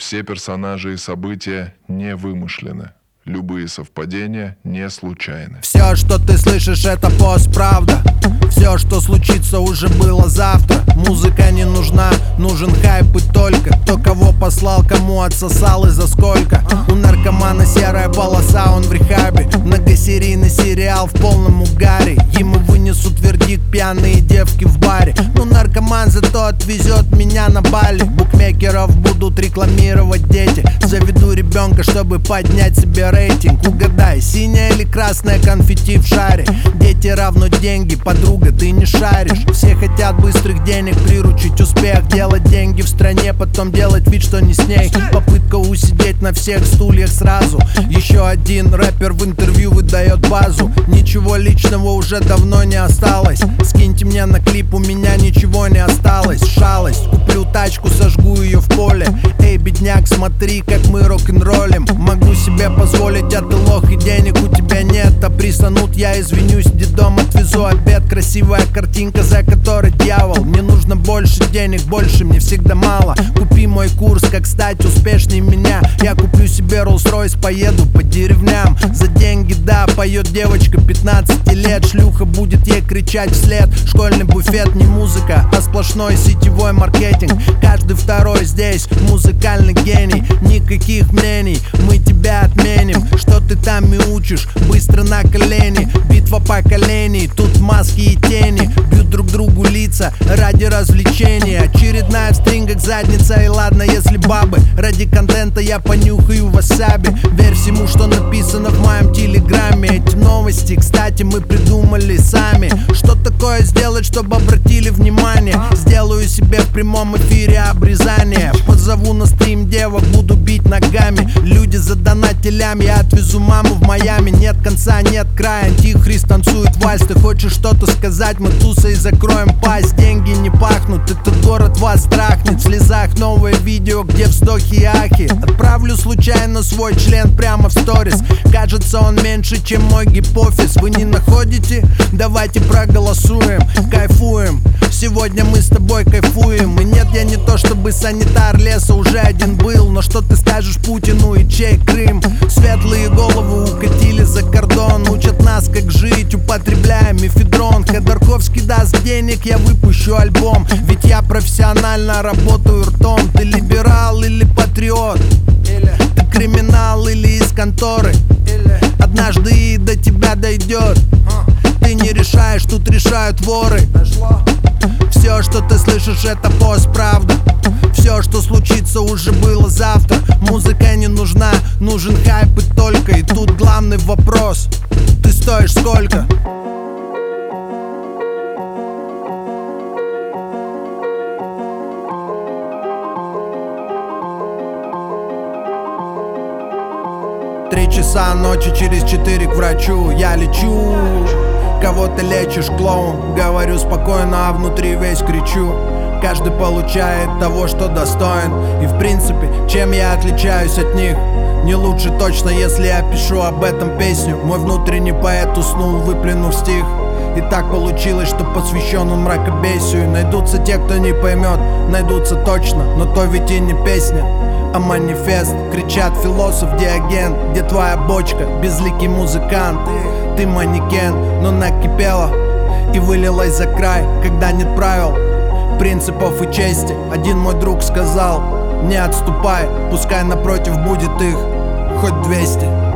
Все персонажи и события не вымышлены. Любые совпадения не случайны. Все, что ты слышишь, это постправда. Все, что случится, уже было завтра. Музыка не нужна, нужен хайп и только. Кто кого послал, кому отсосал и за сколько. У наркомана серая полоса, он в рехабе. Многосерийный сериал в полном угаре. Ему вынесут вердикт пьяные девки в баре. Но наркоман зато отвезет меня на Бали. Букмекеров будут рекламировать дети. Заведу ребенка, чтобы поднять себе рейтинг. Угадай, синяя или красная конфетти в шаре. Дети равно деньги, подруга, ты не шаришь. Все хотят быстрых денег, приручить успех. Делать деньги в стране, потом делать вид, что не с ней. Попытка усидеть на всех стульях сразу. Еще один рэпер в интервью выдает базу. Ничего личного уже давно не осталось. Скиньте мне на клип, у меня ничего не осталось. Шалость, куплю тачку, сожгу ее в поле. Эй, бедняк, смотри, как мы рок-н-роллим. Могу себе позволить, а ты лох и денег у тебя нет. А пристанут, я извинюсь, дедом отвезу обед. Красивая картинка, за которой дьявол. Мне нужно больше денег, больше мне всегда мало. Купи мой курс, как стать успешней меня. Я куплю себе Rolls-Royce, поеду по деревням. За деньги, да, поет девочка 15 лет. Шлюха будет ей кричать вслед. Школьный буфет не музыка, а сплошной сетевой маркетинг. Каждый второй здесь музыкальный гений. Никаких мнений, мы тебя отменим. Что ты там и учишь, быстро на колени. Битва поколений, тут маски и тени. Бьют друг другу лица ради развлечения. Очередная в стрингах задница, и ладно, если бабы. Ради контента я понюхаю васаби. Верь всему, что написано в моем телеграме. Эти новости, кстати, мы придумали сами. Что такое сделать, чтобы обратили внимание? Сделаю себе в прямом эфире обрезание. Позову на стрим девок, буду бить ногами. Люди задонатили, я отвезу маму в Майами. Нет конца, нет края, антихрист танцует вальс. Ты хочешь что-то сказать, мы тусой закроем пасть. Деньги не пахнут, этот город вас трахнет. В слезах новое видео, где вздохи и ахи. Отправлю случайно свой член прямо в сторис. Кажется, он меньше, чем мой гипофиз. Вы не находите? Давайте проголосуем. Кайфуем, сегодня мы с тобой кайфуем. И нет, я не то чтобы санитар леса, уже один был. Но что ты скажешь Путину и чей Крым? Светлые головы укатили за кордон. Учат нас, как жить, употребляя мефедрон. Ходорковский даст денег, я выпущу альбом. Ведь я профессионально работаю ртом. Ты либерал или патриот? Ты криминал или из конторы? Однажды и до тебя дойдет. Ты не решаешь, тут решают воры. Все, что ты слышишь, это постправда. Все, что случится, уже было завтра. Музыка не нужна, нужен хайп и только. И тут главный вопрос: ты стоишь сколько? Три часа ночи, через 4 к врачу я лечу. Кого ты лечишь, клоун? Говорю спокойно, а внутри весь кричу. Каждый получает того, что достоин. И в принципе, чем я отличаюсь от них? Не лучше точно, если я пишу об этом песню. Мой внутренний поэт уснул, выплюнув стих. И так получилось, что посвящен он мракобесию. Найдутся те, кто не поймет, найдутся точно. Но то ведь и не песня, а манифест. Кричат философ Диоген: где твоя бочка, безликий музыкант? Ты манекен, но накипела и вылилась за край, когда нет правил, принципов и чести. Один мой друг сказал: не отступай, пускай напротив будет их хоть 200.